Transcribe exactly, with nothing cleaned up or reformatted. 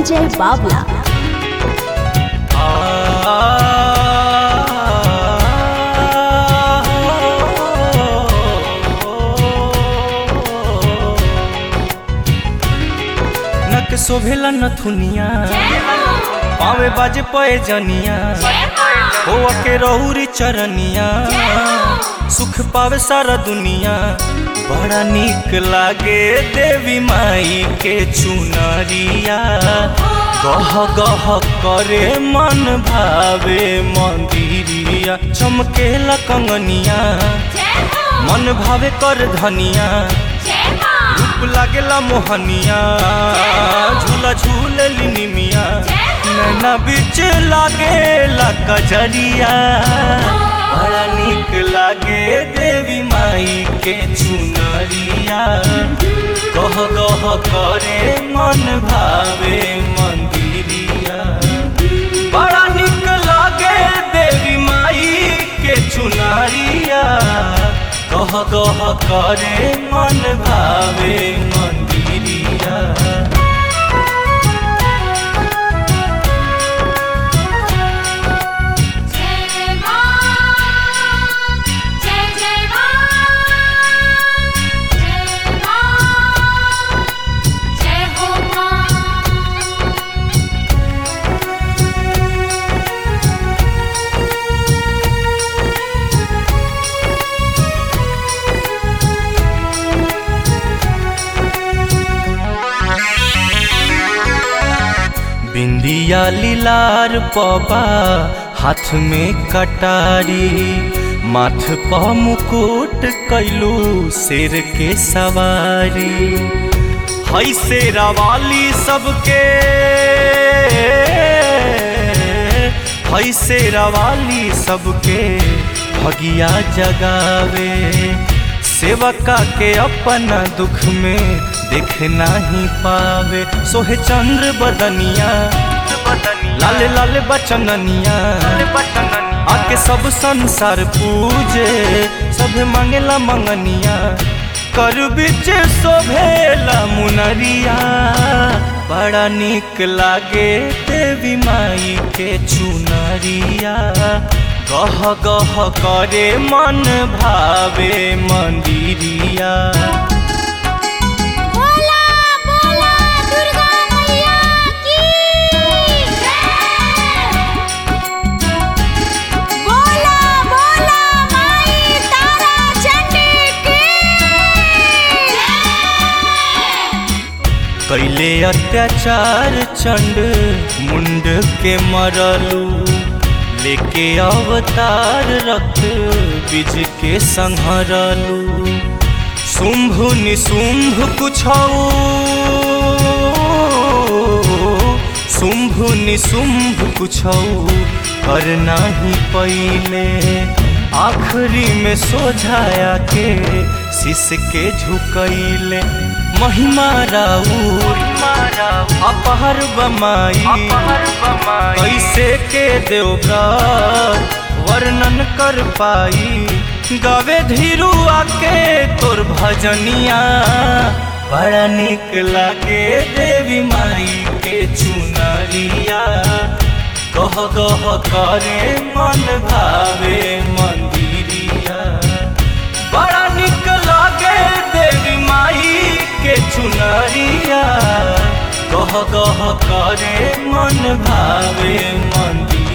अजय बावला। नक शोभेला नथुनिया पावे बाजे पए जनिया हो के रहुरी चरनिया सुख पावे सारा दुनिया। बड़ा निक लागे देवी माई के चुनरिया गह गह करे मन भावे मंदिरिया। चमकेला कंगनिया मन भावे कर धनिया रूप लागेला मोहनिया झूला झूलेली निमिया। नैना बीच लागेला कजरिया बड़ा निक लागे देवी माई के चुनरिया गह गह करे मन भावे मंदिरिया। बड़ा निक लागे देवी माई के चुनरिया गह गह करे मन भावे मंदिरिया। बिंदिया लीलार पबा हाथ में कटारी माथ प मुकुट कैलू शेर के सवारी। हई शेरा वाली सबके हई शेरा वाली सबके भगिया जगावे। सेवका के अपना दुख में देख नहीं पावे। सोहे चंद्र बदनिया लाल लाल बचननिया आके सब संसार पूजे सब मांगेला मंगनिया। कर बीच शोभेला मुनरिया बड़ा निक लागे देवी माई के चुनरिया गह गह करे मन भावे मंदिरिया। कैले अत्याचार चंड मुंड के मरलू लेके अवतार रक्त बीज के संहरलू। शुंभ निशुंभ कुछऊ शुंभ निशुंभ कुछऊ कर नाही पहिले। आखिरी में सोझाया के शीश के झुकैले। महिमा राउर अपहर बमाई कैसे के देवव्रत वर्णन कर पाई। गावे धीरू आके तोर भजनिया बड़ा निक लागे देवी माई के चुनरिया गह गह करे मन भावे मंदिरिया। बड़ा निक लागे देवी माई के चुनरिया गह गह करे मन भावे मंदिरिया।